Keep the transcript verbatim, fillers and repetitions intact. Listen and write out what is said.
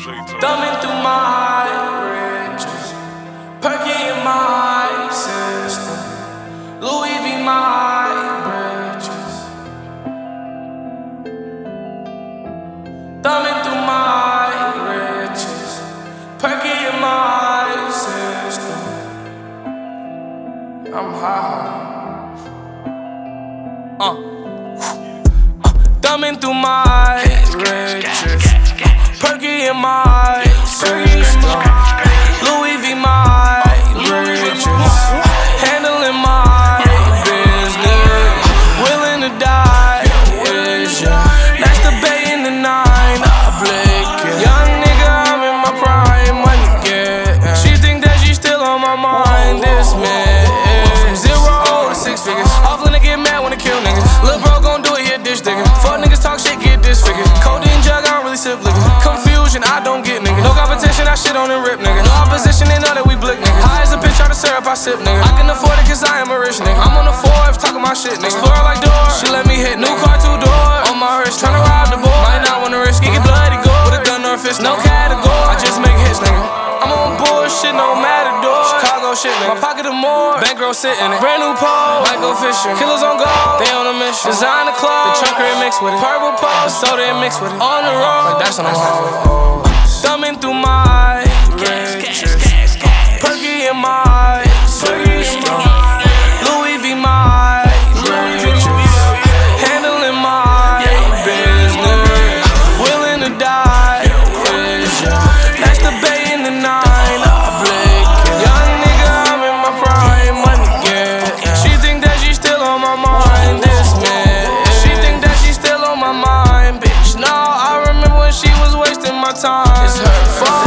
Thumbing through my riches, perky in my system, Louis V my bridges. Thumbing through my riches, perky in my system. I'm high. Uh. Thumbing through my riches, perky in my system, Louis V my riches, handling my business, willing to die with ya. That's the bay in the nine, I blinking. Young nigga, I'm in my prime, money get. She think that she still on my mind, this man. From zero to six figures, offline to get mad when I kill niggas. Lil' bro gon' do it, he a dish digger. Fuck niggas talk shit, get disfigured. Codeine jug, I don't really sip liquor. Confusion, I don't get nigga. No competition, I shit on and rip nigga. No opposition, they know that we blick nigga. High as a bitch, out of syrup, I sip nigga. I can afford it cause I am a rich nigga. I'm on the Forbes, talking my shit nigga. Explorer like doors, she let me hit new car, two doors. On my wrist, tryna rob the boy. Might not wanna risk, get bloody gore. With a gun or a fist, no category. I just make hits nigga. I'm on bullshit, no matador. Chicago shit nigga. My pocket of more, bankroll sitting in. Brand new pole, might go fishing. Killers on go, they on a mission. Design the clothes, the chunker it mixed with it. Purple pole, soda it mixed with it. On the road, like that's on the road. Thumbing through my riches, perky in my system, Louis V my riches, handling my business, willing to die with ya. That's the bay in the nine, I blinking. Young nigga, I'm in my prime, money get. She think that she still on my mind, this man. She think that she still on my mind, bitch. No, I remember when she was wasting my time. It's her fault.